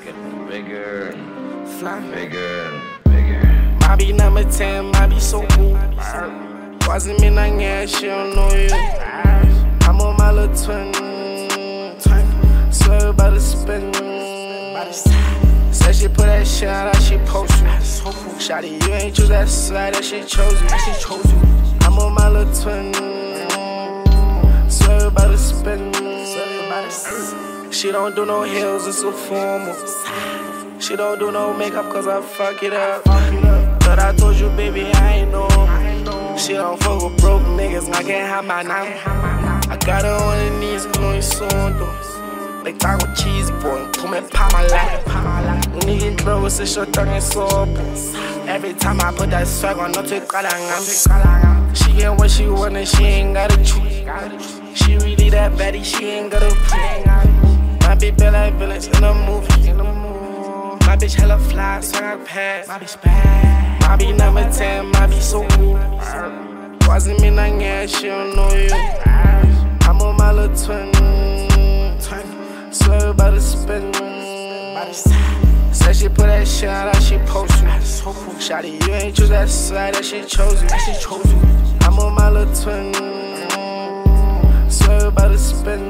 getting bigger and Fly. bigger and bigger. My be number 10, my be so cool. Wasn't me not yeah, she don't know you. I'm on my little twin. Swear about to spin. Said she put that shit out, she post you. Shawty, you ain't choose that side, that shit chose you. I'm on my little twin. Swear about to spin. She don't do no heels, it's so formal. She don't do no makeup cause I fuck it up. But I told you, baby, I ain't know. She don't fuck with broke niggas, I can't have my name. I got her on her knees, going sondo. Like taco cheese, boy, put me pa my lap. Nigga, bro, it's a short tongue and soap. Every time I put that swag on, no take kalangam. She get what she want and she ain't gotta choose. She really that baddie, she ain't gotta prove. My bitch feel like villains in a movie. My bitch hella fly, so I pass. My bitch bad. My bitch number 10, my bitch so cool. Wasn't me not yeah, she don't know you. I'm on my little twin. Swear about to spin. Said she put that shit out, she post you. Shawty, you ain't choose that side, that shit chose you. I'm on my little twin. Swear about to spin.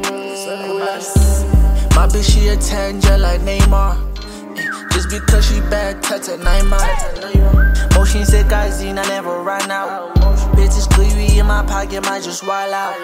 My bitch, she a 10 just like Neymar. Just because she bad, touch a Neymar. Motion said, guys, I never run out. Bitches, glee in my pocket, might just wild out.